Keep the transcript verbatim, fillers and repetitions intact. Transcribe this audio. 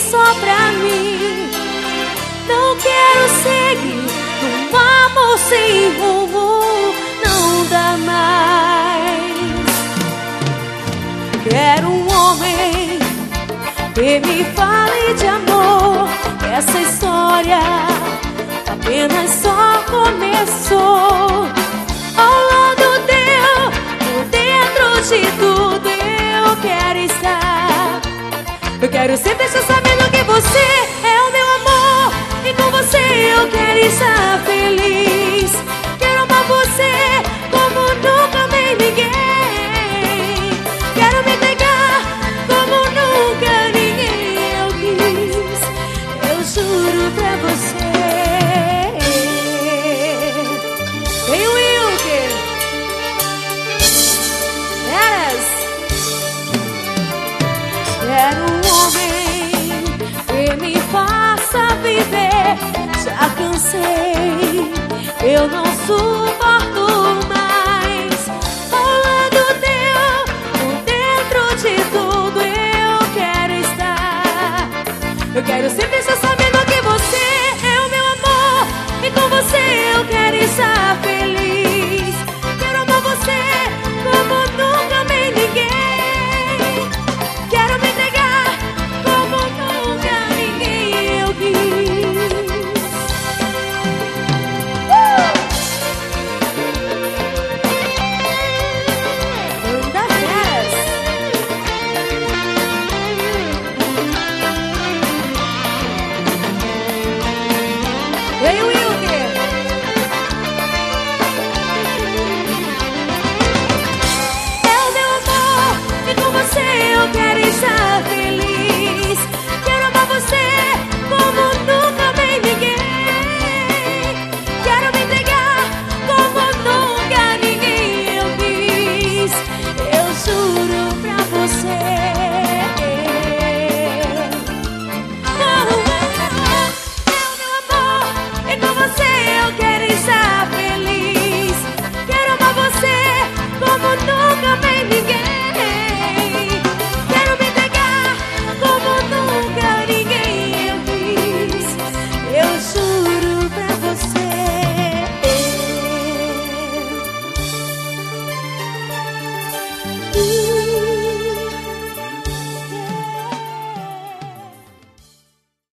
só pra mim. Não quero seguir num amor sem rumo, não dá mais. Quero um homem que me fale de amor. Essa história apenas só começou. Ao lado teu, por dentro de tudo eu quero estar. Eu quero sempre estar sabendo que você é o meu amor, e com você eu quero estar feliz. Quero amar você como nunca amei ninguém. Quero me entregar como nunca ninguém eu quis. Eu juro pra você. Ei, Wilker! Yes! Quero um homem